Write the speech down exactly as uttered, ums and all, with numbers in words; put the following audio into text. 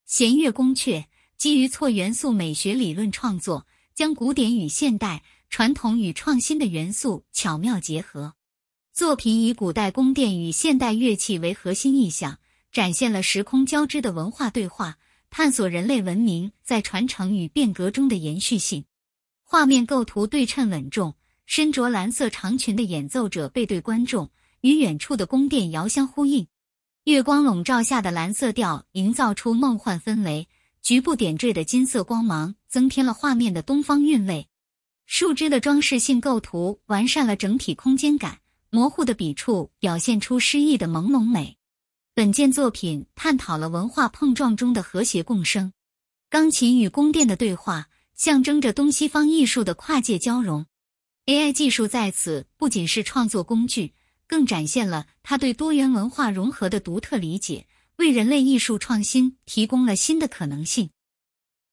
弦乐宫阙基于错元素美学理论创作，将古典与现代、传统与创新的元素巧妙结合。作品以古代宫殿与现代乐器为核心意象，展现了时空交织的文化对话，探索人类文明在传承与变革中的延续性。画面构图对称稳重，身着蓝色长裙的演奏者背对观众，与远处的宫殿遥相呼应。月光笼罩下的蓝色调营造出梦幻氛围，局部点缀的金色光芒增添了画面的东方韵味。树枝的装饰性构图完善了整体空间感，模糊的笔触表现出诗意的朦胧美。本件作品探讨了文化碰撞中的和谐共生。钢琴与宫殿的对话，象征着东西方艺术的跨界交融。A I 技术在此不仅是创作工具，更展现了它对多元文化融合的独特理解，为人类艺术创新提供了新的可能性。